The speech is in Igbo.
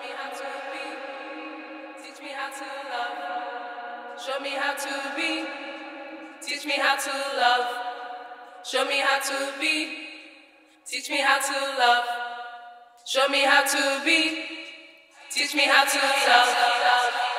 me how to be. Teach me how to love. Show me how to be. Teach me how to love. Show me how to be. Teach me how to love. Show me how to be. Teach me how to love.